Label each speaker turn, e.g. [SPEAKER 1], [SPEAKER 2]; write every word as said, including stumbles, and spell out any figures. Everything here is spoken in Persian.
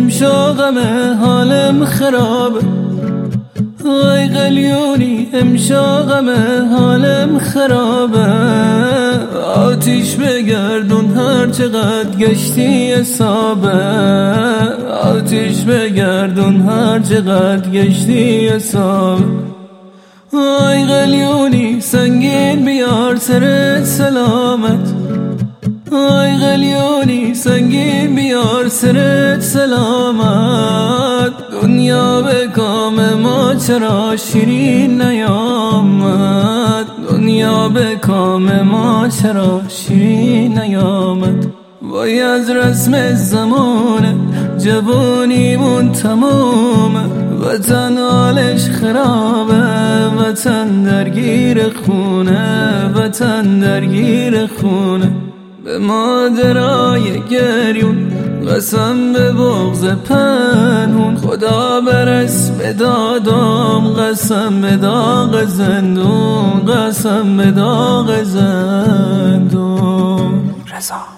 [SPEAKER 1] امشا غمه حالم خرابه، آی قلیونی امشا غمه حالم خرابه. آتیش بگردون هر چقدر گشتی حسابه، آتیش بگردون هر چقدر گشتی حسابه. آی قلیونی سنگین بیار سرت سلامت، آی قلیونی سنگین بیار سرت سلامت. دنیا به کام ما چرا شیرین نیامد، دنیا به کام ما چرا شیرین نیامد. وای از رسم زمانه جوانیمون تمامه، وطن حالش خرابه، وطن درگیر خونه، وطن درگیر خونه. به مادرای گریون قسم به بغض پنهون، خدا برس به دادم قسم به داغ زندون، قسم به داغ زندون. رضا